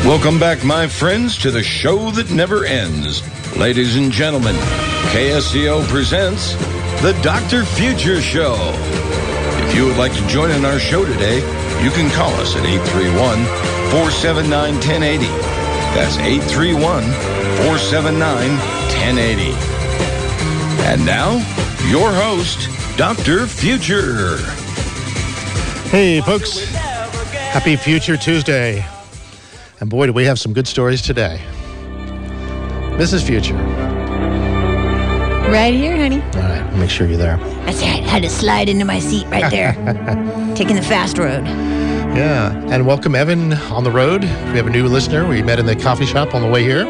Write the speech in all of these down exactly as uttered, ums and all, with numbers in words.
Welcome back, my friends, to the show that never ends. Ladies and gentlemen, K S C O presents the Doctor Future Show. If you would like to join in our show today, you can call us at eight three one, four seven nine, one zero eight zero. That's eight three one, four seven nine, one zero eight zero. And now, your host, Doctor Future. Hey, folks. Happy Future Tuesday. And boy, do we have some good stories today. Missus Future. Right here, honey. All right, make sure you're there. That's right. Had to slide into my seat right there. Taking the fast road. Yeah, and welcome Evan on the road. We have a new listener we met in the coffee shop on the way here.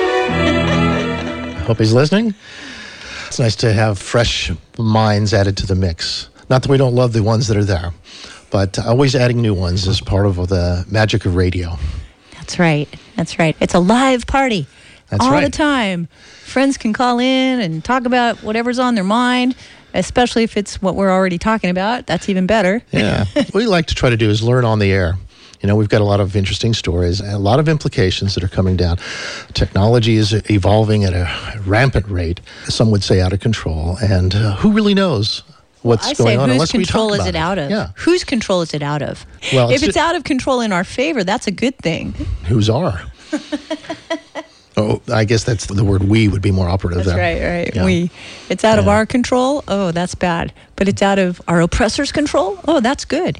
Hope he's listening. It's nice to have fresh minds added to the mix. Not that we don't love the ones that are there, but always adding new ones is part of the magic of radio. That's right. That's right. It's a live party. That's all right. the time. Friends can call in and talk about whatever's on their mind, especially if it's what we're already talking about. That's even better. Yeah. What we like to try to do is learn on the air. You know, we've got a lot of interesting stories, and a lot of implications that are coming down. Technology is evolving at a rampant rate, some would say out of control, and uh, who really knows what's I going say, on whose unless we control talk is about it out of? Yeah. Whose control is it out of? Well, if it's it's ju- out of control in our favor, that's a good thing. Whose are? Oh, I guess that's the word "we" would be more operative That's there. right, right. Yeah. We. It's out of Yeah. our control. Oh, that's bad. But it's out of our oppressor's control. Oh, that's good.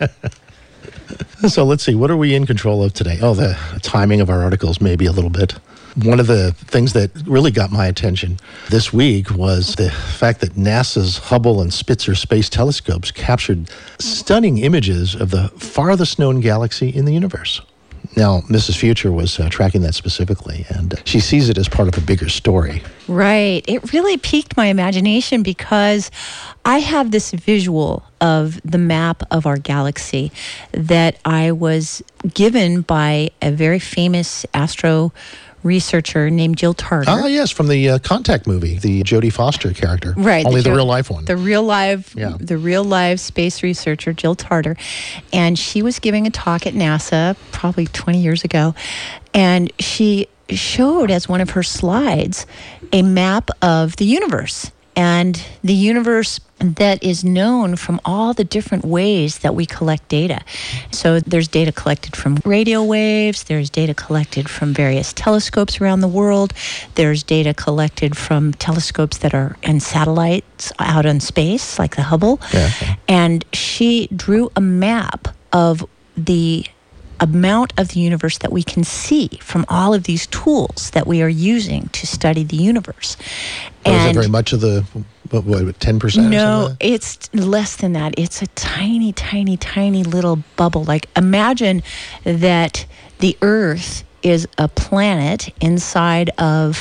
So let's see, what are we in control of today? Oh, the timing of our articles, maybe a little bit. One of the things that really got my attention this week was the fact that NASA's Hubble and Spitzer space telescopes captured stunning images of the farthest known galaxy in the universe. Now, Missus Future was uh, tracking that specifically, and she sees it as part of a bigger story. Right. It really piqued my imagination because I have this visual of the map of our galaxy that I was given by a very famous astro researcher named Jill Tarter. Ah, yes, from the uh, Contact movie, the Jodie Foster character. Right. Only the, Jo- real life one. The real live, Yeah. the real live space researcher, Jill Tarter. And she was giving a talk at NASA probably twenty years ago. And she showed as one of her slides a map of the universe. And the universe that is known from all the different ways that we collect data. So there's data collected from radio waves, there's data collected from various telescopes around the world, there's data collected from telescopes that are and satellites out in space, like the Hubble. Yeah. And she drew a map of the amount of the universe that we can see from all of these tools that we are using to study the universe. Oh, is that very much of the, what, what ten percent? No, it's less than that. It's a tiny, tiny, tiny little bubble. Like, imagine that the Earth is a planet inside of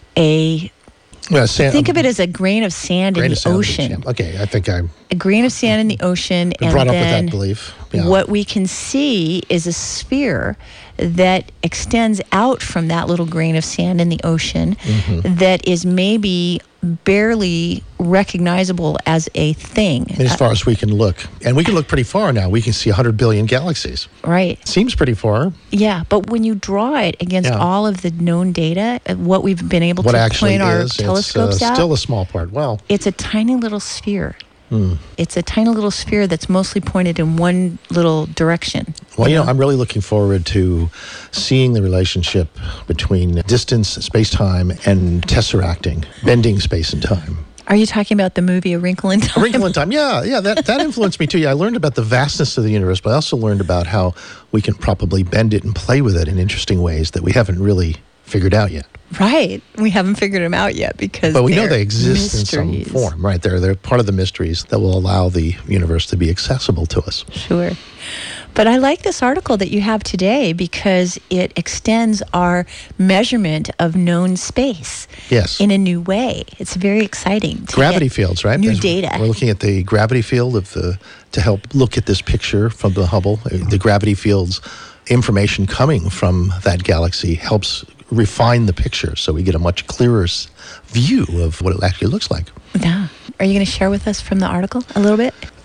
a... Well, sand, Think of it as a grain of sand in grain the of sand would be ocean. jam- Okay, I think I'm A grain of sand in the ocean, been and brought up with then that belief. Yeah. what we can see is a sphere that extends out from that little grain of sand in the ocean Mm-hmm. that is maybe barely recognizable as a thing. And as far as we can look, and we can look pretty far now. We can see one hundred billion galaxies. Uh, right. Seems pretty far. Yeah, but when you draw it against Yeah. all of the known data, uh, what we've been able What to actually point our is, telescopes it's uh, at, still a small part. Well, it's a tiny little sphere. Hmm. It's a tiny little sphere that's mostly pointed in one little direction. well, you know, I'm really looking forward to seeing the relationship between distance, space-time, and tesseracting, bending space and time. Are you talking about the movie A Wrinkle in Time? A Wrinkle in Time, yeah, yeah, that, that influenced me too. Yeah, I learned about the vastness of the universe, but I also learned about how we can probably bend it and play with it in interesting ways that we haven't really figured out yet. Right. We haven't figured them out yet because But we know they're they exist mysteries. in some form, right? They're, they're part of the mysteries that will allow the universe to be accessible to us. Sure. But I like this article that you have today because it extends our measurement of known space Yes. in a new way. It's very exciting. to Gravity get fields, right? New As data. We're looking at the gravity field of the to help look at this picture from the Hubble. The gravity field's information coming from that galaxy helps refine the picture so we get a much clearer s- view of what it actually looks like. Yeah. Are you going to share with us from the article a little bit?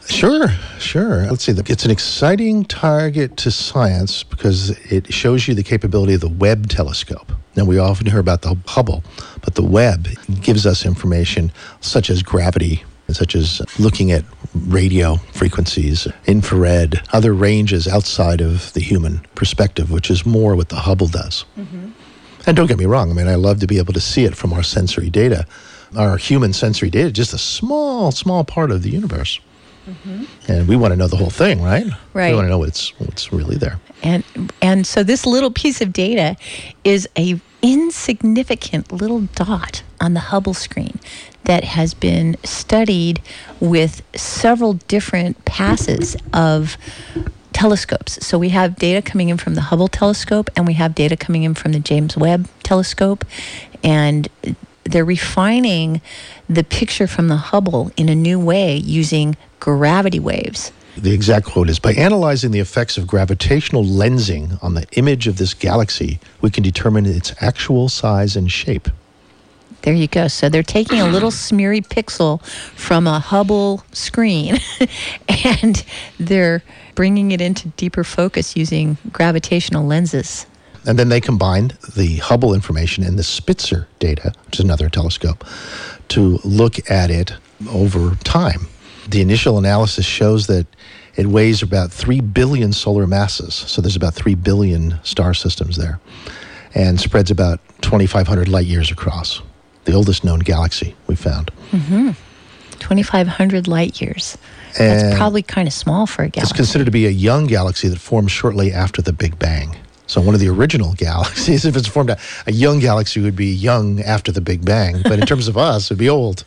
Sure, sure. Let's see. It's an exciting target to science because it shows you the capability of the Webb telescope. Now, we often hear about the Hubble, but the Webb gives us information such as gravity, such as looking at radio frequencies, infrared, other ranges outside of the human perspective, which is more what the Hubble does. Mm-hmm. And don't get me wrong, I mean, I love to be able to see it from our sensory data. Our human sensory data is just a small, small part of the universe. Mm-hmm. And we want to know the whole thing, right? Right. We want to know what's what's really there. And and so this little piece of data is a insignificant little dot on the Hubble screen that has been studied with several different passes of telescopes. So we have data coming in from the Hubble telescope, and we have data coming in from the James Webb telescope, and they're refining the picture from the Hubble in a new way using gravity waves. The exact quote is, by analyzing the effects of gravitational lensing on the image of this galaxy, we can determine its actual size and shape. There you go. So they're taking a little smeary pixel from a Hubble screen and they're bringing it into deeper focus using gravitational lenses. And then they combined the Hubble information and the Spitzer data, which is another telescope, to look at it over time. The initial analysis shows that it weighs about three billion solar masses. So there's about three billion star systems there, and spreads about twenty-five hundred light years across. The oldest known galaxy we found. Mm-hmm. twenty-five hundred light years. And that's probably kind of small for a galaxy. It's considered to be a young galaxy that formed shortly after the Big Bang. So one of the original galaxies, if it's formed, a, a young galaxy would be young after the Big Bang. But in terms of us, it would be old.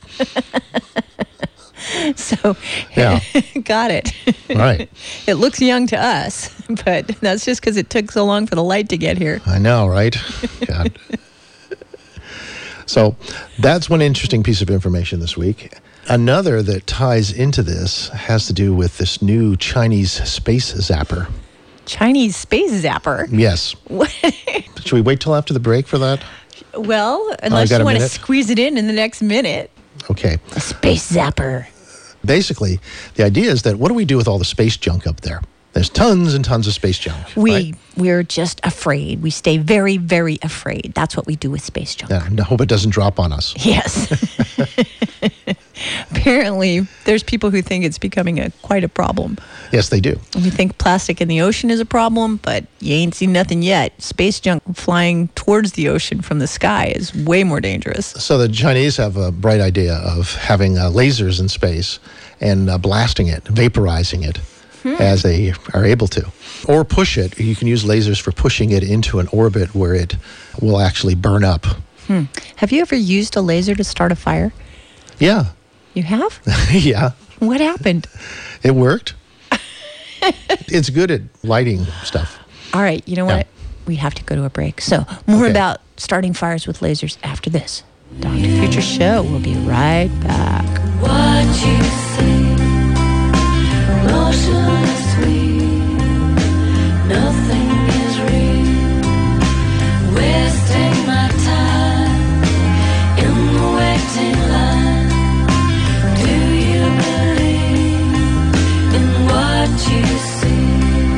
So, yeah. Got it. Right. It looks young to us, but that's just because it took so long for the light to get here. I know, right? God. So that's one interesting piece of information this week. Another that ties into this has to do with this new Chinese space zapper. Chinese space zapper? Yes. Should we wait till after the break for that? Well, unless oh, you want to minute? squeeze it in in the next minute. Okay. A space zapper. Basically, the idea is that what do we do with all the space junk up there? There's tons and tons of space junk. We, right? We're just afraid. We stay very, very afraid. That's what we do with space junk. Yeah, and I hope it doesn't drop on us. Yes. Apparently, there's people who think it's becoming a quite a problem. Yes, they do. We think plastic in the ocean is a problem, but you ain't seen nothing yet. Space junk flying towards the ocean from the sky is way more dangerous. So the Chinese have a bright idea of having uh, lasers in space and uh, blasting it, vaporizing it. Hmm. As they are able to. Or push it. You can use lasers for pushing it into an orbit where it will actually burn up. Hmm. Have you ever used a laser to start a fire? Yeah. You have? Yeah. What happened? It worked. It's good at lighting stuff. All right. You know yeah. what? We have to go to a break. So more okay. about starting fires with lasers after this. Doctor Future Show. We'll be right back. What you say. Motion is sweet, nothing is real, wasting my time in the waiting line. Do you believe in what you see?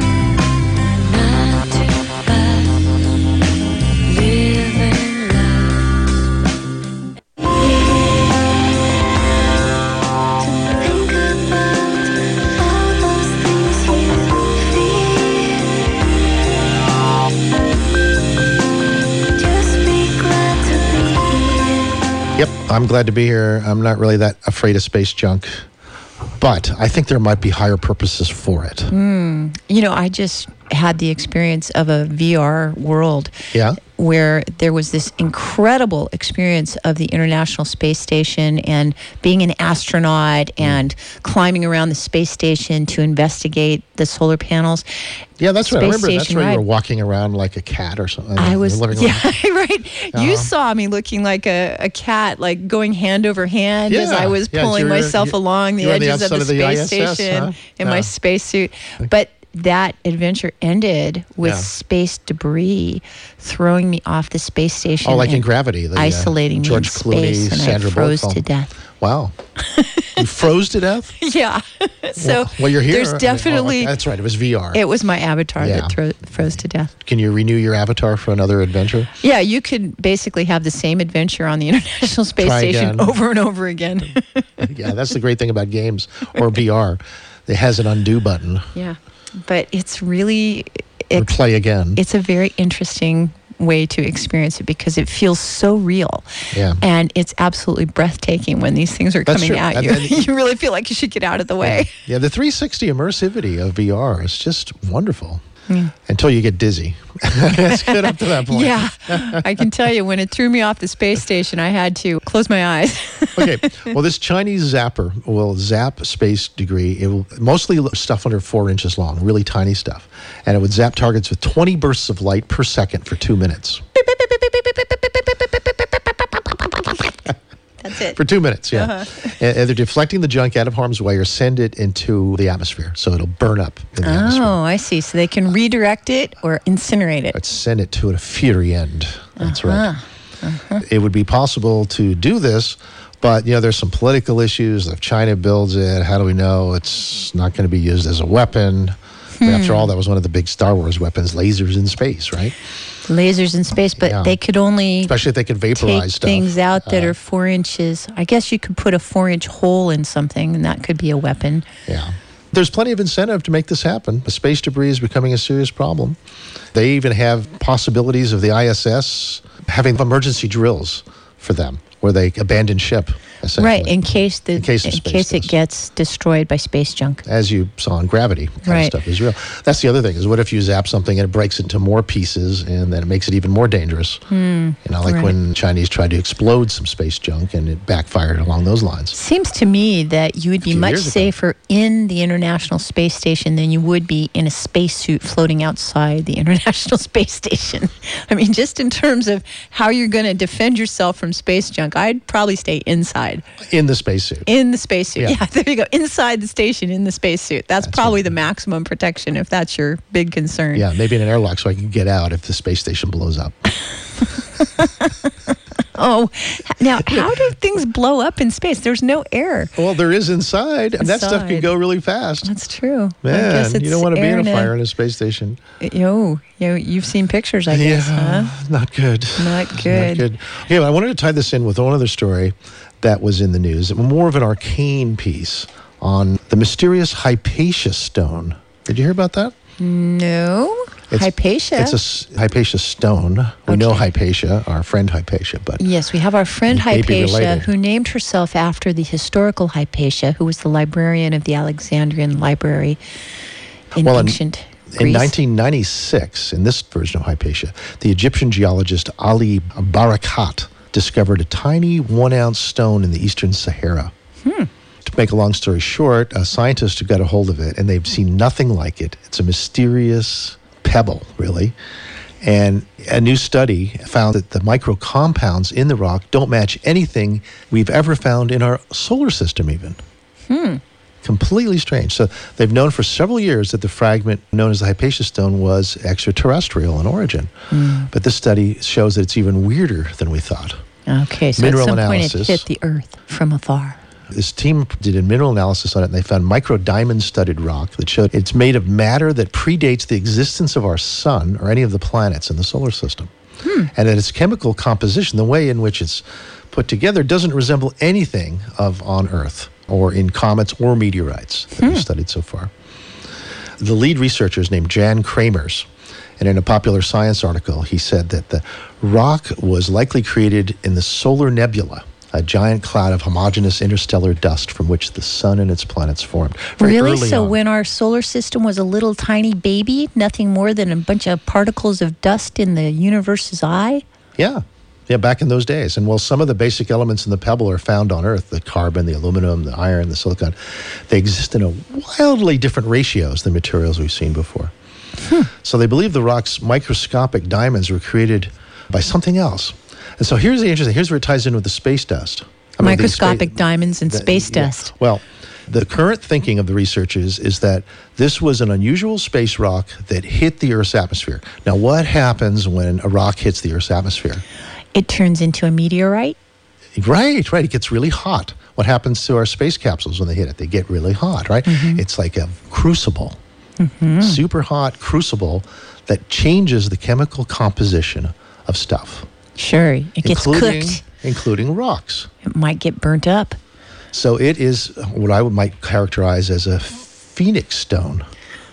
ninety-five, living life. To think about all those things you feel. Just be glad to be here. Yep, I'm glad to be here. I'm not really that afraid of space junk, but I think there might be higher purposes for it. Mm. You know, I just had the experience of a V R world Yeah. where there was this incredible experience of the International Space Station and being an astronaut and climbing around the space station to investigate the solar panels. Yeah, that's right. I Space remember that's station where you ride. were walking around like a cat or something. I in was, the living room. yeah, right. Uh-huh. You saw me looking like a, a cat, like going hand over hand as Yeah, I was yeah, pulling you were- myself you- along the you were on the edges of the outside of the space I S S, station huh? in Yeah. my spacesuit. But that adventure ended with Yeah. space debris throwing me off the space station. Oh, like in and Gravity. The, uh, isolating George me in Clooney, space, and Sandra I froze Bullock to film. death. Wow. You froze to death? Yeah. So well, well, you're here. there's definitely... Oh, okay. That's right. It was V R. It was my avatar Yeah. that thro- froze to death. Can you renew your avatar for another adventure? Yeah, you could basically have the same adventure on the International Space Try Station again. over and over again. Yeah, that's the great thing about games or V R. It has an undo button. Yeah. But it's really... Or Ex- play again. it's a very interesting way to experience it because it feels so real. Yeah. And it's absolutely breathtaking when these things are That's coming true. at And you. then- You really feel like you should get out of the way. Yeah, the three sixty immersivity of V R is just wonderful until you get dizzy. It's good up to that point. Yeah. I can tell you, when it threw me off the space station, I had to close my eyes. Okay. Well, this Chinese zapper will zap space debris. It will mostly stuff under four inches long, really tiny stuff. And it would zap targets with twenty bursts of light per second for two minutes. That's it. For two minutes, yeah. And, and they're deflecting the junk out of harm's way or send it into the atmosphere. So it'll burn up in the atmosphere. Oh, I see. So they can redirect it or incinerate it. But send it to a fury end. That's Uh-huh. right. It would be possible to do this, but you know, there's some political issues. If China builds it, how do we know it's not going to be used as a weapon? I mean, after all, that was one of the big Star Wars weapons, lasers in space, right? Lasers in space, but Yeah. they could only Especially if they could vaporize take stuff. things out that Uh, are four inches. I guess you could put a four-inch hole in something, and that could be a weapon. Yeah. There's plenty of incentive to make this happen. The space debris is becoming a serious problem. They even have possibilities of the I S S having emergency drills for them, where they abandon ship, essentially. Right, in case the In case of space case it dust. gets destroyed by space junk. As you saw in Gravity, kind Right. of stuff is real. That's the other thing, is what if you zap something and it breaks into more pieces and then it makes it even more dangerous? you know, like right. when Chinese tried to explode some space junk and it backfired along those lines. Seems to me that you would be few much years ago. safer in the International Space Station than you would be in a spacesuit floating outside the International Space Station. I mean, just in terms of how you're going to defend yourself from space junk, I'd probably stay inside. In the spacesuit. In the spacesuit. Yeah. Yeah. there you go. Inside the station in the spacesuit. That's, That's probably it. the maximum protection if that's your big concern. Yeah, maybe in an airlock so I can get out if the space station blows up. Oh, now how do things blow up in space? There's no air. Well, there is inside, and that stuff can Inside. go really fast. That's true. I Man, guess it's you don't want to be air in a in fire in a space station. Yo, yo, you've seen pictures, I guess, yeah, huh? not good. Not good. Not good. Yeah, I wanted to tie this in with one other story that was in the news, more of an arcane piece on the mysterious Hypatia stone. Did you hear about that? No. It's- Hypatia. It's a s- Hypatia stone. We know Okay. Hypatia, our friend Hypatia, but Yes, we have our friend May be Hypatia, related. who named herself after the historical Hypatia, who was the librarian of the Alexandrian Library in Well, in- ancient in Greece. nineteen ninety-six, in this version of Hypatia, the Egyptian geologist Ali Barakat discovered a tiny one-ounce stone in the eastern Sahara. Hmm. To make a long story short, a scientist got a hold of it, and they've seen nothing like it. It's a mysterious pebble, really. And a new study found that the micro compounds in the rock don't match anything we've ever found in our solar system, even. Hmm. Completely strange. So they've known for several years that the fragment known as the Hypatia stone was extraterrestrial in origin. Hmm. But this study shows that it's even weirder than we thought. Okay, so Mineral at some analysis. point it hit the Earth from afar. This team did a mineral analysis on it, and they found micro diamond studded rock that showed it's made of matter that predates the existence of our sun or any of the planets in the solar system. Hmm. And that its chemical composition, the way in which it's put together, doesn't resemble anything of on Earth or in comets or meteorites that we've studied so far. The lead researcher is named Jan Kramers. And in a popular science article, he said that the rock was likely created in the solar nebula, a giant cloud of homogeneous interstellar dust from which the sun and its planets formed. Very Really? early So on. when our solar system was a little tiny baby, nothing more than a bunch of particles of dust in the universe's eye? Yeah. Yeah, back in those days. And while some of the basic elements in the pebble are found on Earth, the carbon, the aluminum, the iron, the silicon, they exist in a wildly different ratios than materials we've seen before. Hmm. So they believe the rock's microscopic diamonds were created by something else. And so here's the interesting, here's where it ties in with the space dust. I mean, the Microscopic spa- diamonds and the- space yeah. dust. Well, the current thinking of the researchers is that this was an unusual space rock that hit the Earth's atmosphere. Now, what happens when a rock hits the Earth's atmosphere? It turns into a meteorite? Right, right. It gets really hot. what happens to our space capsules when they hit it? They get really hot, right? Mm-hmm. It's like a crucible, Mm-hmm. super hot crucible that changes the chemical composition of stuff, Sure. It gets including, cooked. including rocks. It might get burnt up. So it is what I would might characterize as a phoenix stone.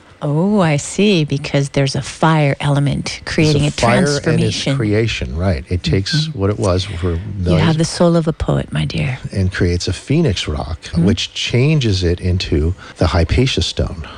Oh, I see. Because there's a fire element creating a, It's a fire and its transformation. creation, right? It takes what it was for You millions have the soul of a poet, my dear. and creates a phoenix rock, Mm-hmm. which changes it into the Hypatia stone.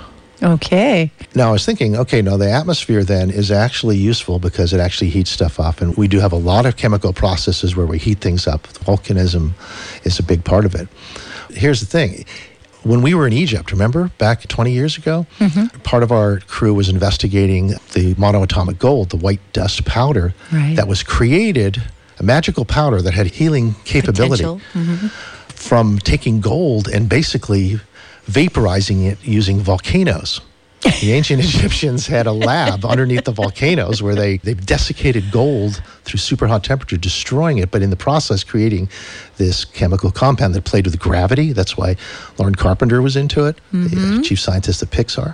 Okay. Now, I was thinking, okay, now the atmosphere then is actually useful because it actually heats stuff up. And we do have a lot of chemical processes where we heat things up. Volcanism is a big part of it. Here's the thing. When we were in Egypt, remember, back twenty years ago, part of our crew was investigating the monoatomic gold, the white dust powder Right. that was created, a magical powder that had healing capability Potential. Mm-hmm. from taking gold and basically vaporizing it using volcanoes. The ancient Egyptians had a lab underneath the volcanoes where they, they desiccated gold through super hot temperature, destroying it, but in the process creating this chemical compound that played with gravity. That's why Lauren Carpenter was into it, the uh, chief scientist at Pixar.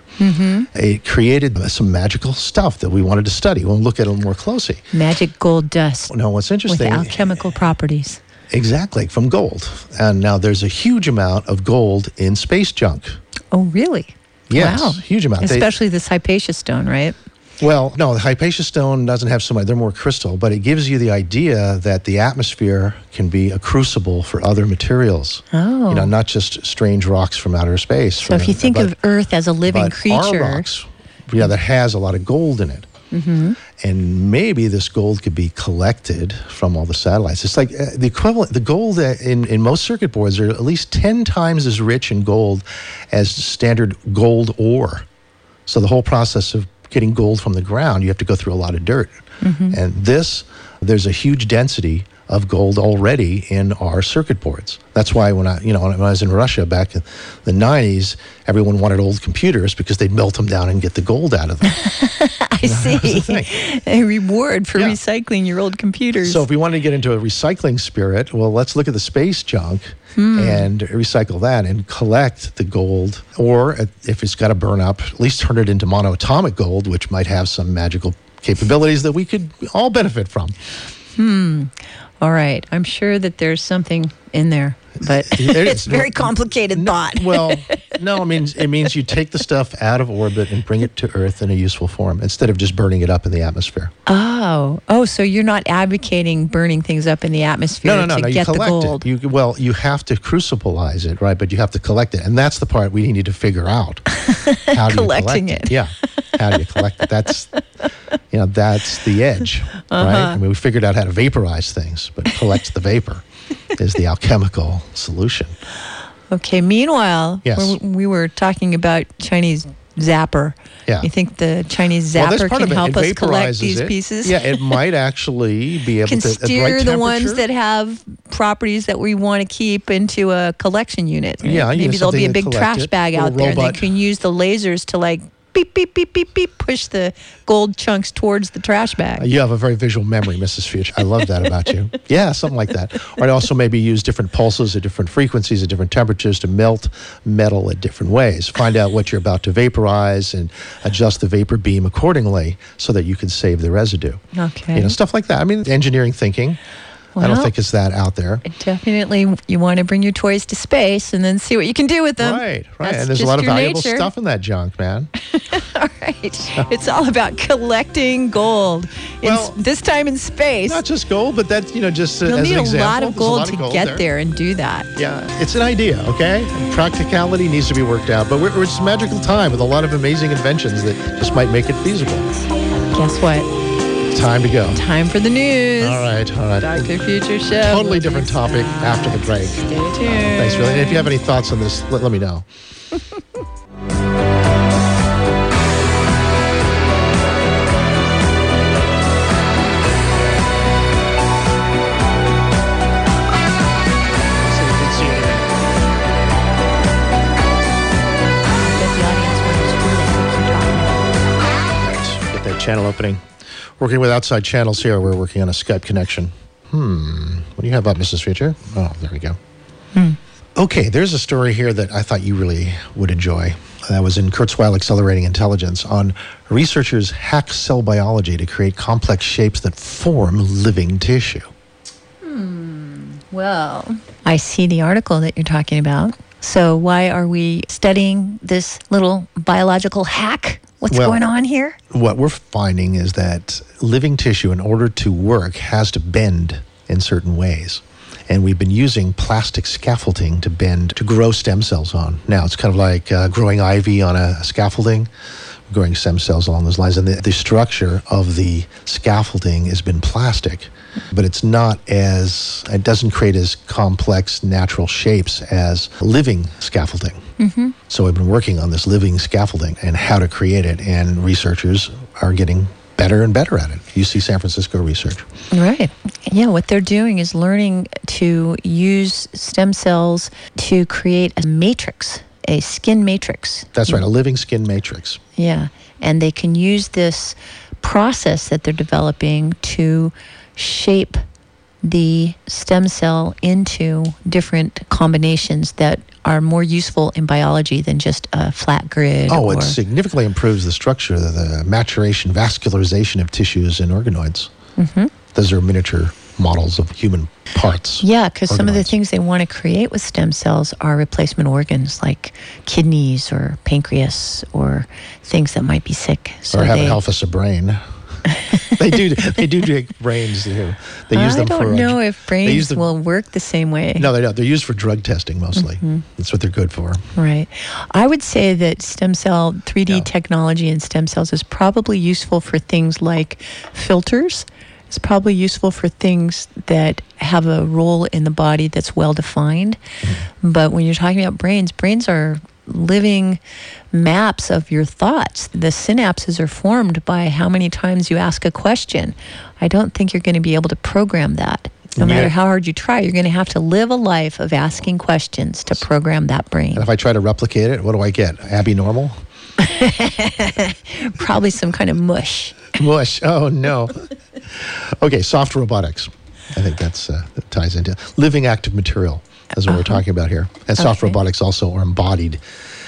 It created some magical stuff that we wanted to study. We'll look at it more closely. Magic gold dust Now, what's with interesting... alchemical properties. Exactly, from gold. And now there's a huge amount of gold in space junk. Oh, really? Yes, Wow. huge amount. They- Especially this Hypatia stone, right? Well, no, the Hypatia stone doesn't have so much. They're more crystal, but it gives you the idea that the atmosphere can be a crucible for other materials. Oh. You know, not just strange rocks from outer space. So if you think of Earth as a living but creature, our rocks, yeah, that has a lot of gold in it. Mm-hmm. And maybe this gold could be collected from all the satellites. It's like uh, the equivalent, the gold uh, in, in most circuit boards are at least ten times as rich in gold as standard gold ore. So the whole process of getting gold from the ground, you have to go through a lot of dirt. Mm-hmm. And this, there's a huge density of gold already in our circuit boards. That's why when I, you know, when I was in Russia back in the nineties, everyone wanted old computers because they'd melt them down and get the gold out of them. I see a reward for Yeah. recycling your old computers. So if we wanted to get into a recycling spirit, well, let's look at the space junk and recycle that and collect the gold. Or if it's got to burn up, at least turn it into monoatomic gold, which might have some magical capabilities that we could all benefit from. All right. I'm sure that there's something in there, but There it's is. very complicated thought. Well, no, it means it means you take the stuff out of orbit and bring it to Earth in a useful form instead of just burning it up in the atmosphere. Oh, oh, so you're not advocating burning things up in the atmosphere No, no, no, to no. You get the collect gold. it. You, well, you have to crucibilize it, right? But you have to collect it, and that's the part we need to figure out. How do Collecting you collect it. Yeah. How do you collect it? That's, you know, that's the edge, Uh-huh. right? I mean, we figured out how to vaporize things, but collect the vapor is the alchemical solution. Okay. Meanwhile, Yes. we we were talking about Chinese zapper. Yeah. You think the Chinese Well, that's zapper part can of it. help It us collect vaporizes these it. pieces? Yeah, it might actually be able Can to at the steer right the ones temperature. that have properties that we want to keep into a collection unit. right? Yeah, you maybe know, there'll be a something to big collect trash it, bag or a out there robot. that can use the lasers to like beep beep beep beep beep push the gold chunks towards the trash bag. You have a very visual memory, Missus Fuchs. I love that about you. Yeah, something like that. Or I'd also maybe use different pulses at different frequencies at different temperatures to melt metal at different ways. Find out what you're about to vaporize and adjust the vapor beam accordingly so that you can save the residue. Okay. You know, stuff like that. I mean, engineering thinking. I don't Well, think it's that out there. Definitely, you want to bring your toys to space and then see what you can do with them. Right, right. That's And there's a just lot of your valuable nature. stuff in that junk, man. All right. It's all about collecting gold. In, Well, this time in space. Not just gold, but that's, you know, just uh, You'll as need an a example. lot of There's a gold lot to gold get there. there and do that. Yeah, it's an idea, okay? Practicality needs to be worked out, but we're, it's a magical time with a lot of amazing inventions that just might make it feasible. Guess what? Time to go. Time for the news. All right, all right. Doctor Future Show. Totally different topic after the break. Stay tuned. Thanks, really. And if you have any thoughts on this, let, let me know. Bet the audience wonders who the heck you're talking about. Right, get that channel opening. Working with outside channels here. We're working on a Skype connection. Hmm. What do you have up, Missus Future? Oh, there we go. Okay, there's a story here that I thought you really would enjoy. That was in Kurzweil Accelerating Intelligence on researchers hack cell biology to create complex shapes that form living tissue. Well, I see the article that you're talking about. So why are we studying this little biological hack? What's Well- going on here? What we're finding is that living tissue, in order to work, has to bend in certain ways. And we've been using plastic scaffolding to bend, to grow stem cells on. Now, it's kind of like uh, growing ivy on a scaffolding, growing stem cells along those lines. And the, the structure of the scaffolding has been plastic, but it's not as, it doesn't create as complex natural shapes as living scaffolding. Mm-hmm. So we've been working on this living scaffolding and how to create it, and researchers are getting better and better at it. U C San Francisco research. Right. Yeah, what they're doing is learning to use stem cells to create a matrix, a skin matrix. That's right, a living skin matrix. Yeah, and they can use this process that they're developing to shape the stem cell into different combinations that are more useful in biology than just a flat grid. Oh, or, it significantly improves the structure, the, the maturation, vascularization of tissues and organoids. Mm-hmm. Those are miniature models of human parts. Yeah, because some of the organoids. things they want to create with stem cells are replacement organs like kidneys or pancreas or things that might be sick. So or have they, an alpha brain. they do. They do take brains too. They use I them don't for. know if use brains them- will work the same way. No, they don't. They're used for drug testing mostly. Mm-hmm. That's what they're good for. Right. I would say that stem cell, three D Yeah. technology and stem cells is probably useful for things like filters. It's probably useful for things that have a role in the body that's well defined. Mm-hmm. But when you're talking about brains, brains are living maps of your thoughts. The synapses are formed by how many times you ask a question. I don't think you're going to be able to program that. No matter Yeah. how hard you try, you're going to have to live a life of asking questions to program that brain. And if I try to replicate it, what do I get? Abby normal? Probably some kind of mush. Mush. Oh no. Okay, soft robotics. I think that's uh, that ties into living active material. That's what we're talking about here. And soft Okay. robotics also are embodied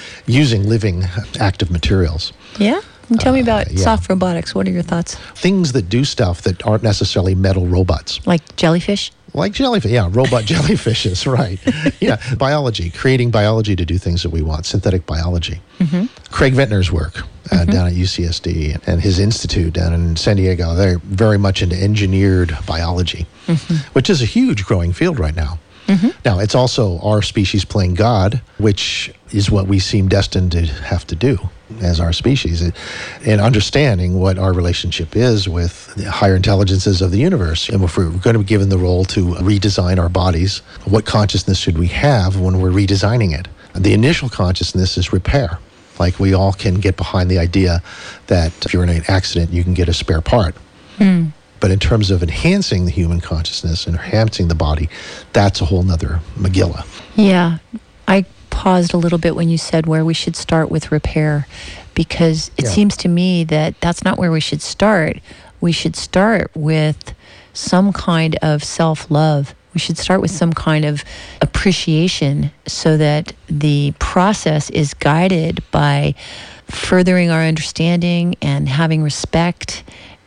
using living active materials. Yeah? And tell me about yeah. soft robotics. What are your thoughts? Things that do stuff that aren't necessarily metal robots. Like jellyfish? Like jellyfish, yeah, robot jellyfishes, right. Yeah, biology, creating biology to do things that we want, synthetic biology. Mm-hmm. Craig Ventnor's work uh, mm-hmm. down at U C S D and his institute down in San Diego, they're very much into engineered biology, mm-hmm. which is a huge growing field right now. Mm-hmm. Now, it's also our species playing God, which is what we seem destined to have to do as our species, and understanding what our relationship is with the higher intelligences of the universe. And if we're going to be given the role to redesign our bodies, what consciousness should we have when we're redesigning it? The initial consciousness is repair. Like, we all can get behind the idea that if you're in an accident, you can get a spare part. Mm. But in terms of enhancing the human consciousness and enhancing the body, that's a whole nother Megillah. Yeah. I paused a little bit when you said where we should start with repair, because it Yeah. seems to me that that's not where we should start. We should start with some kind of self-love. We should start with some kind of appreciation so that the process is guided by furthering our understanding and having respect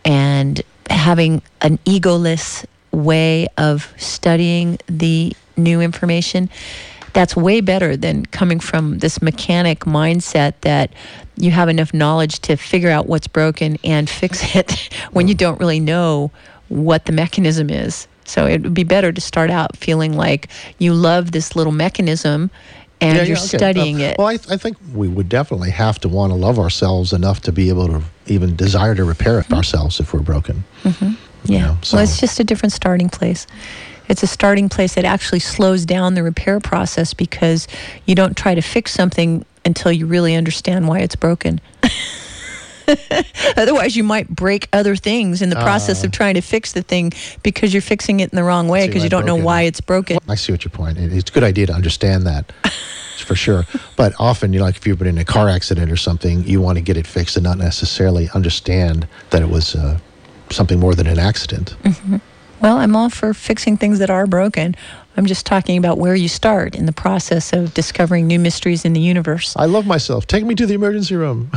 and having an egoless way of studying the new information. That's way better than coming from this mechanic mindset that you have enough knowledge to figure out what's broken and fix it when you don't really know what the mechanism is. So it would be better to start out feeling like you love this little mechanism and Yeah, you're yeah, okay. studying Uh, it. Well, I, I think we would definitely have to want to love ourselves enough to be able to even desire to repair it ourselves if we're broken. Mm-hmm. Yeah. You know, so- Well, it's just a different starting place. It's a starting place that actually slows down the repair process because you don't try to fix something until you really understand why it's broken. Otherwise, you might break other things in the process Uh, of trying to fix the thing because you're fixing it in the wrong way See, because you like don't know broken. why it's broken. I see what your point is. It's a good idea to understand that, for sure. But often, you know, like if you've been in a car accident or something, you want to get it fixed and not necessarily understand that it was uh, something more than an accident. Well, I'm all for fixing things that are broken. I'm just talking about where you start in the process of discovering new mysteries in the universe. I love myself. Take me to the emergency room.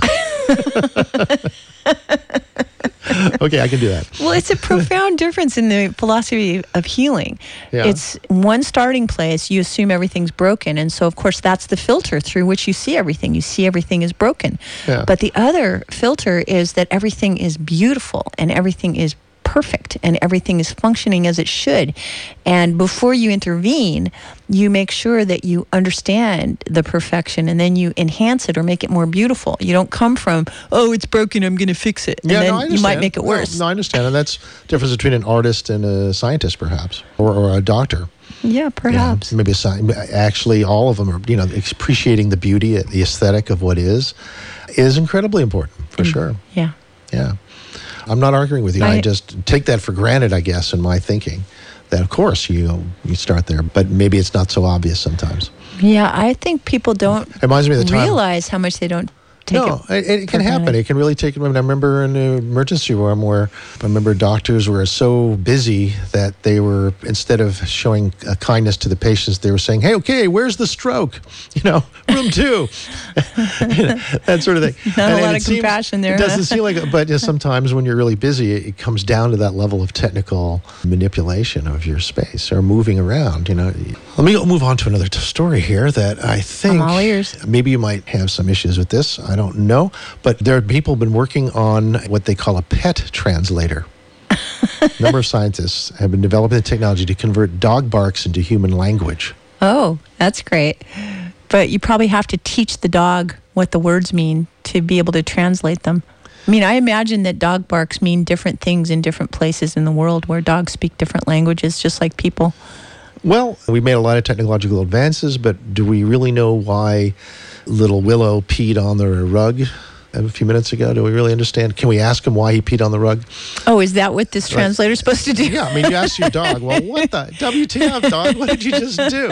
Okay, I can do that. Well, it's a profound difference in the philosophy of healing. Yeah. It's one starting place, you assume everything's broken. And so, of course, that's the filter through which you see everything. You see everything is broken. Yeah. But the other filter is that everything is beautiful and everything is perfect and everything is functioning as it should. And before you intervene, you make sure that you understand the perfection and then you enhance it or make it more beautiful. You don't come from, oh, it's broken, I'm going to fix it. And Yeah, then no, I you understand. might make it No, worse. No, I understand. And that's the difference between an artist and a scientist, perhaps, or, or a doctor. Yeah, perhaps. Yeah, maybe a sci- actually, all of them are, you know, appreciating the beauty, the aesthetic of what is, is incredibly important, for sure. Yeah. Yeah. I'm not arguing with you. I, I- just take that for granted, I guess, in my thinking. That, of course, you you start there, but maybe it's not so obvious sometimes. Yeah, I think people don't It reminds me of the time. realize how much they don't take no, it. it, it can for happen. granted. It can really take. I mean, I remember in an emergency room where I remember doctors were so busy that they were, instead of showing uh, kindness to the patients, they were saying, "Hey, okay, where's the stroke? You know, room two." That sort of thing. Not a lot it of seems- compassion there, It huh? doesn't seem like, it, but you know, sometimes when you're really busy, it, it comes down to that level of technical manipulation of your space or moving around. You know, let me move on to another t- story here that I think all ears. maybe you might have some issues with this. I don't know, but there are people been working on what they call a pet translator. A number of scientists have been developing the technology to convert dog barks into human language. Oh, that's great. But you probably have to teach the dog what the words mean to be able to translate them. I mean, I imagine that dog barks mean different things in different places in the world where dogs speak different languages, just like people. Well, we made a lot of technological advances, but do we really know why little Willow peed on the rug a few minutes ago? Do we really understand? Can we ask him why he peed on the rug? Oh, is that what this translator's supposed to do? Yeah, I mean, you ask your dog, well, what the W T F, dog? What did you just do?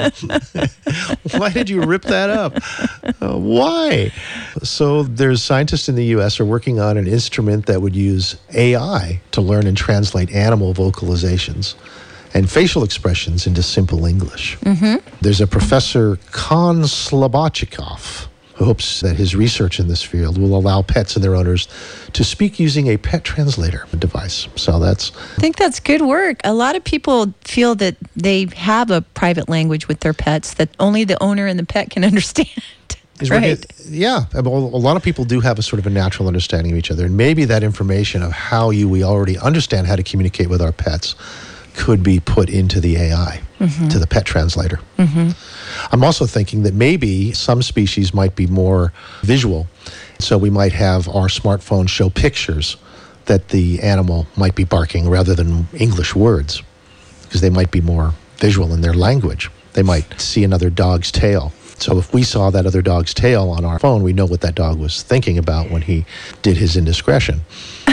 Why did you rip that up? Uh, why? So there's scientists in the U S are working on an instrument that would use A I to learn and translate animal vocalizations and facial expressions into simple English. Mm-hmm. There's a professor, Kon Slobodchikov, who hopes that his research in this field will allow pets and their owners to speak using a pet translator device. So that's... I think that's good work. A lot of people feel that they have a private language with their pets that only the owner and the pet can understand. is we're Right. get- yeah, a lot of people do have a sort of a natural understanding of each other. And maybe that information of how you we already understand how to communicate with our pets could be put into the A I, mm-hmm. to the pet translator. Mm-hmm. I'm also thinking that maybe some species might be more visual. So we might have our smartphone show pictures that the animal might be barking rather than English words, because they might be more visual in their language. They might see another dog's tail. So if we saw that other dog's tail on our phone, we know what that dog was thinking about when he did his indiscretion.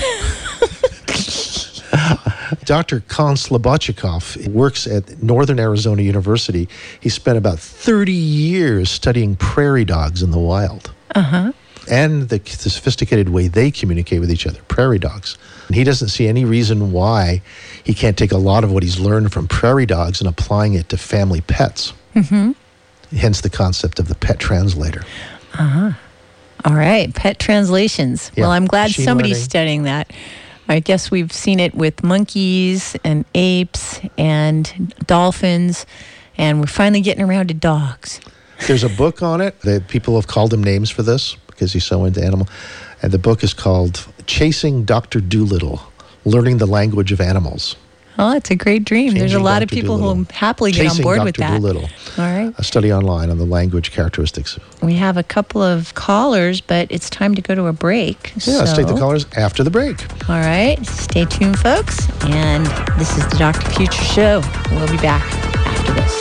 Doctor Kon Slobodchikov works at Northern Arizona University. He spent about thirty years studying prairie dogs in the wild. Uh-huh. And the, the sophisticated way they communicate with each other, prairie dogs. And he doesn't see any reason why he can't take a lot of what he's learned from prairie dogs and applying it to family pets. Mm-hmm. Hence the concept of the pet translator. Uh-huh. All right, pet translations. Yeah, Well, I'm glad machine somebody's learning. studying that. I guess we've seen it with monkeys and apes and dolphins, and we're finally getting around to dogs. There's a book on it. The people have called him names for this because he's so into animal. And the book is called Chasing Doctor Dolittle, Learning the Language of Animals. Oh, it's a great dream. There's a Changing lot of Doctor people who Dolittle. will happily get Chasing on board Doctor with that. Dolittle. All right. A study online on the language characteristics. We have a couple of callers, but it's time to go to a break. Yeah, let's take the So- callers after the break. All right. Stay tuned, folks. And this is the Doctor Future Show. We'll be back after this.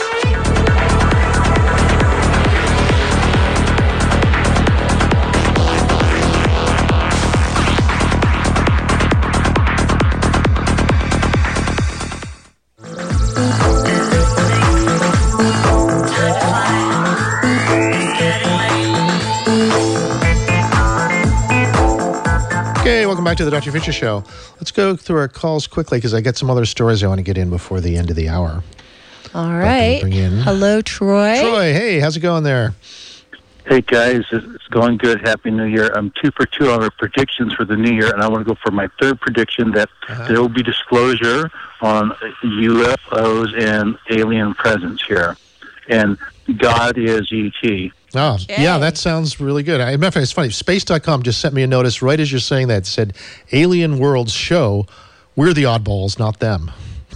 Okay, welcome back to the Doctor Future Show. Let's go through our calls quickly because I got some other stories I want to get in before the end of the hour. All right. Bring in Hello, Troy. Troy. Hey, how's it going there? Hey guys, it's going good. Happy New Year. I'm two for two on our predictions for the New Year, and I want to go for my third prediction that Uh-huh. there will be disclosure on U F Os and alien presence here. And God is E T. Oh, Okay. yeah, that sounds really good. I, matter of fact, it's funny. Space dot com just sent me a notice right as you're saying that. It said, Alien Worlds show, we're the oddballs, not them.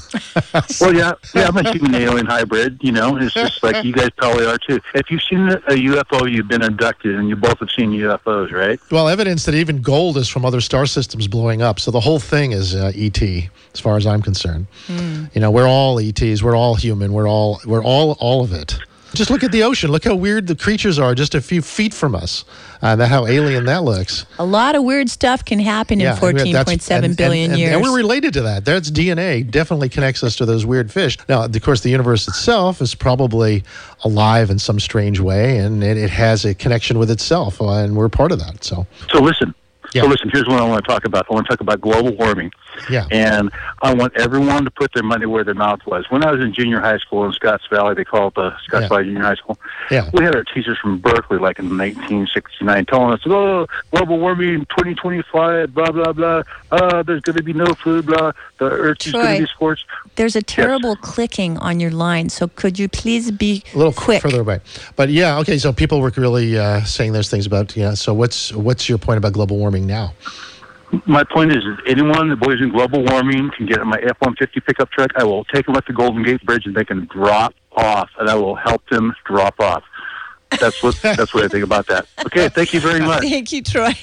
Well, yeah, yeah, I'm a human alien hybrid, you know. It's just like you guys probably are too. If you've seen a U F O, you've been abducted, and you both have seen U F Os, right? Well, evidence that even gold is from other star systems blowing up. So the whole thing is uh, E T, as far as I'm concerned. You know, we're all E Ts. We're all human. We're all we're all all of it. Just look at the ocean. Look how weird the creatures are just a few feet from us. Uh, that how alien that looks. A lot of weird stuff can happen in fourteen point seven and- billion and, and, years. And we're related to that. That's D N A definitely connects us to those weird fish. Now, of course, the universe itself is probably alive in some strange way, and it, it has a connection with itself, uh, and we're part of that. So, So listen. Yeah. So listen, here's what I want to talk about. I want to talk about global warming. yeah. And I want everyone to put their money where their mouth was. When I was in junior high school in Scotts Valley, they call it the Scotts Yeah. Valley Junior High School. Yeah. We had our teachers from Berkeley, like in nineteen sixty-nine, telling us, "Oh, global warming, twenty twenty-five, blah blah blah. Uh, there's going to be no food, blah. The Earth is going Troy. to be scorched." There's a terrible clicking on your line, so could you please be A little quick? further away, but yeah, okay. So people were really uh, saying those things about yeah. So what's what's your point about global warming now? My point is, if anyone that believes in global warming can get in my F one fifty pickup truck, I will take them up the Golden Gate Bridge and they can drop off, and I will help them drop off. That's what that's what I think about that. Okay, thank you very much. Thank you, Troy.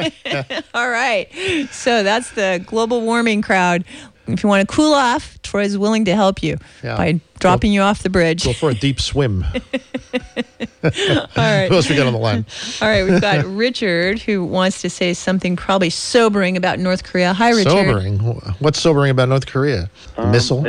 All right. So that's the global warming crowd. If you want to cool off, Troy's willing to help you Yeah. by dropping you off the bridge. Go for a deep swim. All right. Who else we got on the line? All right. We've got Richard who wants to say something probably sobering about North Korea. Hi, Richard. Sobering. What's sobering about North Korea? The Um, missile?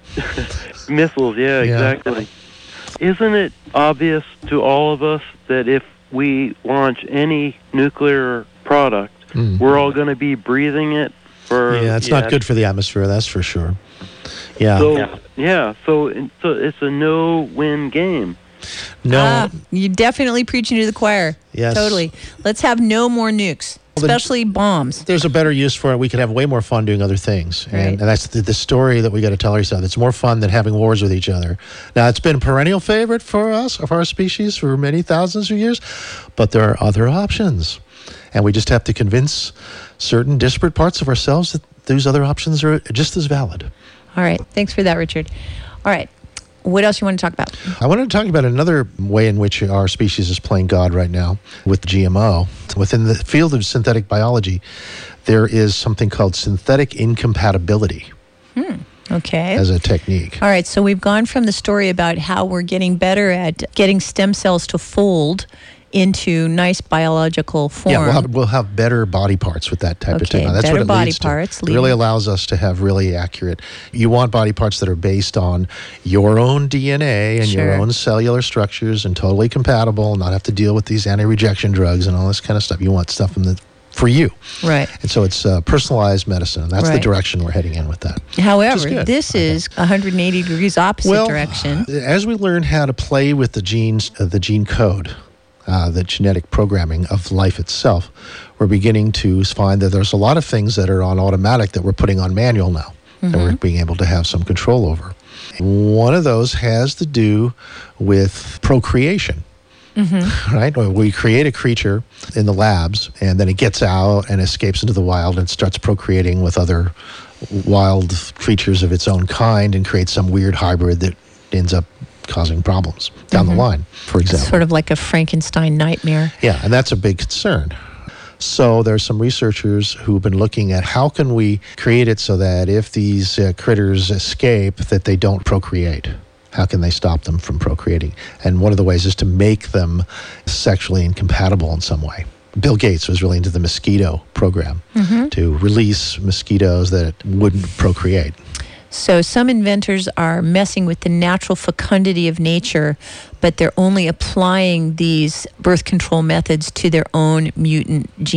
Missiles, yeah, Yeah. exactly. Isn't it obvious to all of us that if we launch any nuclear product, Mm. we're all going to be breathing it for... Yeah, it's not good for the atmosphere, that's for sure. Yeah. So, Yeah. yeah, so, so it's a no-win game. no. Ah, you're definitely preaching to the choir. Yes. Totally. Let's have no more nukes, Well, then- especially bombs. There's a better use for it. We could have way more fun doing other things. Right. And, and that's the, the story that we got to tell ourselves. It's more fun than having wars with each other. Now, it's been a perennial favorite for us, of our species, for many thousands of years, but there are other options. And we just have to convince certain disparate parts of ourselves that those other options are just as valid. All right. Thanks for that, Richard. All right. What else you want to talk about? I wanted to talk about another way in which our species is playing God right now with G M O. Within the field of synthetic biology, there is something called synthetic incompatibility Okay. as a technique. All right. So we've gone from the story about how we're getting better at getting stem cells to fold into nice biological form. Yeah, we'll have, we'll have better body parts with that type of Okay, technology. That's better what it body leads parts to. It really leading- allows us to have really accurate. You want body parts that are based on your own D N A and your Sure. own cellular structures and totally compatible, and not have to deal with these anti-rejection drugs and all this kind of stuff. You want stuff in the, for you. Right. And so it's uh, personalized medicine. And that's the Right. direction we're heading in with that. However, good. this is one hundred eighty degrees opposite direction. As we learn how to play with the genes, uh, the gene code, uh, the genetic programming of life itself, we're beginning to find that there's a lot of things that are on automatic that we're putting on manual now, that we're being able to have some control over. One of those has to do with procreation. Right? We create a creature in the labs, and then it gets out and escapes into the wild and starts procreating with other wild creatures of its own kind and creates some weird hybrid that ends up causing problems down the line, for example. Sort of like a Frankenstein nightmare. Yeah, and that's a big concern. So there's some researchers who've been looking at how can we create it so that if these uh, critters escape, that they don't procreate. How can they stop them from procreating? And one of the ways is to make them sexually incompatible in some way. Bill Gates was really into the mosquito program to release mosquitoes that wouldn't procreate. So some inventors are messing with the natural fecundity of nature, but they're only applying these birth control methods to their own mutant gene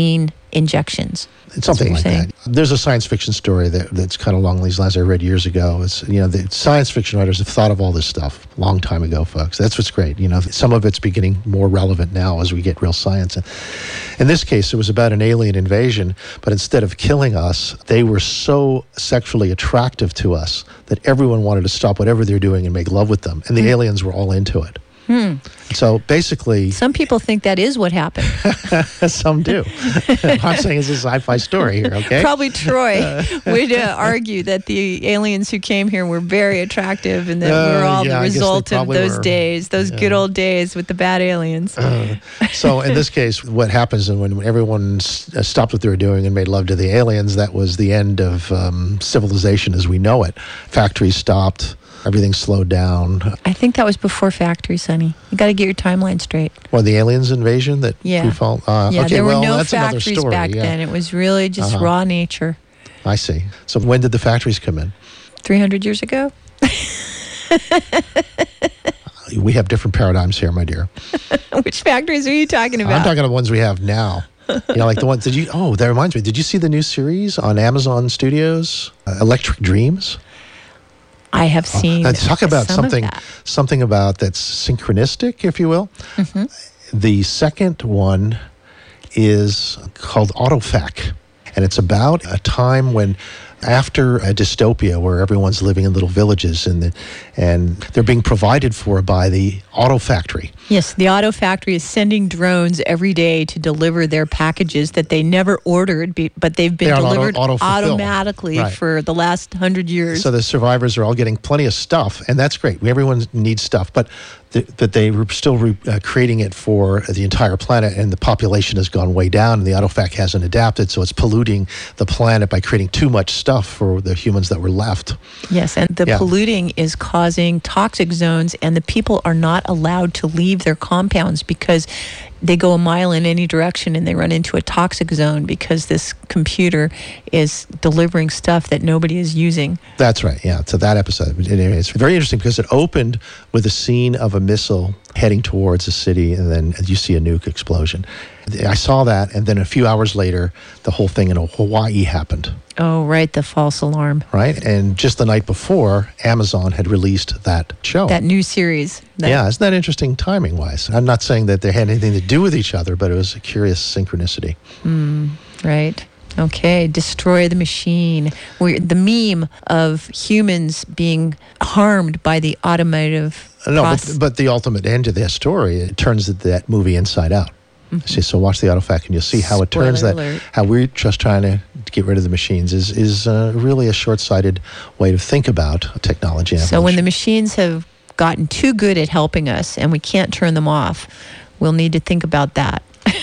injections. It's something That's like what you're that. There's a science fiction story that, that's kind of along these lines I read years ago. It's, you know, the science fiction writers have thought of all this stuff a long time ago, folks. That's what's great. You know, some of it's beginning more relevant now as we get real science. And in this case, it was about an alien invasion, but instead of killing us, they were so sexually attractive to us that everyone wanted to stop whatever they're doing and make love with them. And the mm. aliens were all into it. Hmm. So basically... Some people think that is what happened. Some do. I'm saying it's a sci-fi story here, okay? Probably Troy would uh, argue that the aliens who came here were very attractive and that uh, we were all yeah, the result of those were. days, those yeah. good old days with the bad aliens. Uh, so in this case, what happens is when everyone s- stopped what they were doing and made love to the aliens, that was the end of um, civilization as we know it. Factories stopped. Everything slowed down. I think that was before Factory, Sonny. You got to get your timeline straight. Well, the aliens invasion that yeah. we fall. Uh, yeah, okay, there were well, no that's another factories story. back yeah. then. It was really just uh-huh. raw nature. I see. So when did the factories come in? three hundred years ago. We have different paradigms here, my dear. Which factories are you talking about? I'm talking about the ones we have now. You know, like the ones, did you, oh, that reminds me. Did you see the new series on Amazon Studios, uh, Electric Dreams? I have seen. Oh, talk about some something, of that. something about that's synchronistic, if you will. Mm-hmm. The second one is called Autofac, and it's about a time when, after a dystopia where everyone's living in little villages and the, and they're being provided for by the auto factory. Yes, the auto factory is sending drones every day to deliver their packages that they never ordered, but they've been They are delivered auto- auto-fulfill. automatically Right. for the last hundred years. So the survivors are all getting plenty of stuff, and that's great. Everyone needs stuff, but th- that they were still re- uh, creating it for the entire planet, and the population has gone way down, and the autofac hasn't adapted, so it's polluting the planet by creating too much stuff for the humans that were left. Yes, and the Yeah. polluting is causing toxic zones, and the people are not allowed to leave their compounds because they go a mile in any direction and they run into a toxic zone because this computer is delivering stuff that nobody is using. That's right, yeah. So that episode, anyway, it's very interesting because it opened with a scene of a missile heading towards a city, and then you see a nuke explosion. I saw that, and then a few hours later, the whole thing in Hawaii happened. Oh, right, the false alarm. Right? And just the night before, Amazon had released that show. That new series. That yeah, isn't that interesting timing-wise? I'm not saying that they had anything to do with each other, but it was a curious synchronicity. Mm, right. Okay, destroy the machine. We're, the meme of humans being harmed by the automotive No, process. but, but the ultimate end to that story, it turns that movie inside out. Mm-hmm. See, so watch the autofac, and you'll see how it turns Spoiler that alert. how we're just trying to get rid of the machines is is uh, really a short-sighted way to think about technology. And So when the evolution. machines have gotten too good at helping us and we can't turn them off, we'll need to think about that.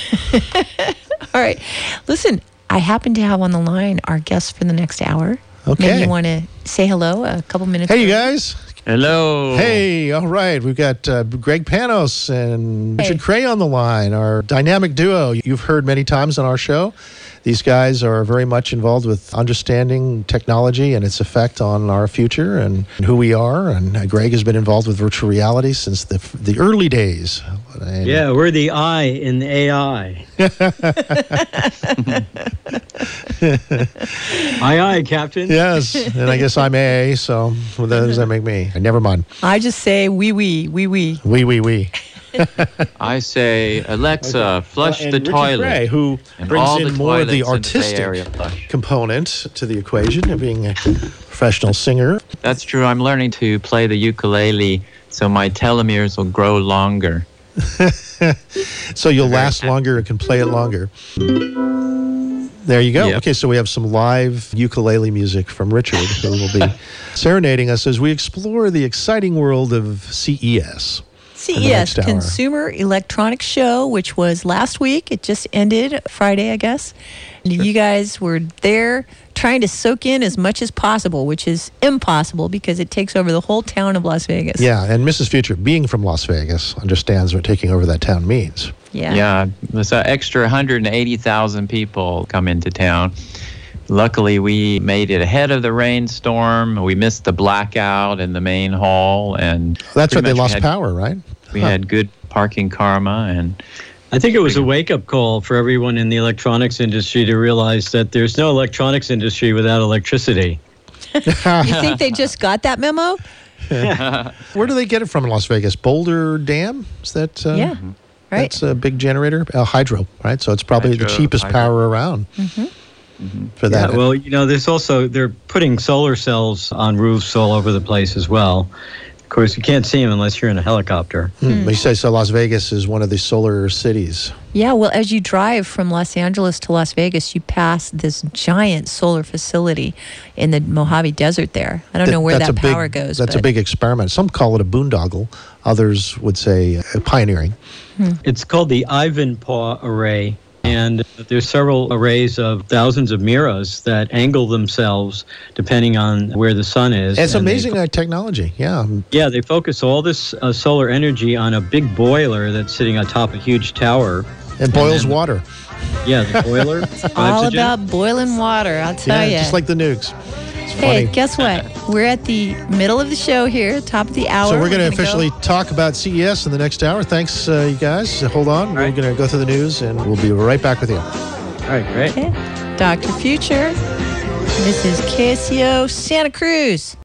All right. Listen, I happen to have on the line our guest for the next hour. Okay. Maybe you want to say hello a couple minutes Hey, you early? guys. Hello. Hey, all right. We've got uh, Greg Panos and Hey. Richard Cray on the line, our dynamic duo you've heard many times on our show. These guys are very much involved with understanding technology and its effect on our future and who we are. And uh, Greg has been involved with virtual reality since the the early days. And Yeah, we're the I in the A I. Aye, aye, Captain. Yes, and I guess I'm A A, so what does that make me? Never mind. I just say wee wee, wee wee. We, we, we. I say, Alexa, flush And the Richard toilet. Gray, who And brings all in the more of the toilets in the Bay artistic Area flush. component to the equation of being a professional singer. That's true. I'm learning to play the ukulele so my telomeres will grow longer. So you'll last longer and can play it longer. There you go. Yep. Okay, so we have some live ukulele music from Richard, who will be serenading us as we explore the exciting world of C E S. C in the E S, next hour. Consumer Electronics Show, which was last week. It just ended Friday, I guess. And you guys were there trying to soak in as much as possible, which is impossible because it takes over the whole town of Las Vegas. Yeah, and Missus Future, being from Las Vegas, understands what taking over that town means. Yeah. Yeah, there's an extra one hundred eighty thousand people come into town. Luckily, we made it ahead of the rainstorm. We missed the blackout in the main hall, and That's pretty right, they much we lost had- power, right? We Huh. had good parking karma, and I think it was a wake-up call for everyone in the electronics industry to realize that there's no electronics industry without electricity. You think they just got that memo? Where do they get it from in Las Vegas? Boulder Dam? Is that? Uh, Yeah, right. That's a big generator. Uh, hydro, right? So it's probably Hydro, the cheapest hydro. power around Mm-hmm. for that. Yeah, well, you know, there's also, they're putting solar cells on roofs all over the place as well. Of course, you can't see them unless you're in a helicopter. Hmm. You say so. Las Vegas is one of the solar cities. Yeah, well, as you drive from Los Angeles to Las Vegas, you pass this giant solar facility in the Mojave Desert there. I don't That- know where that's that a power big, goes. That's but a big experiment. Some call it a boondoggle. Others would say uh, pioneering. It's called the Ivanpah Array, and there's several arrays of thousands of mirrors that angle themselves depending on where the sun is. It's And they amazing uh, technology. Yeah. Yeah, they focus all this uh, solar energy on a big boiler that's sitting on top of a huge tower. It boils then- water. Yeah, the boiler. all drives it. about boiling water, I'll tell Yeah, you. just like the nukes. It's Hey, funny. guess what? We're at the middle of the show here, top of the hour. So we're going to gonna officially go- talk about C E S in the next hour. Thanks, uh, you guys. Hold on. We're right. going to go through the news, and we'll be right back with you. All right, great. Okay. Doctor Future. This is K S C O Santa Cruz.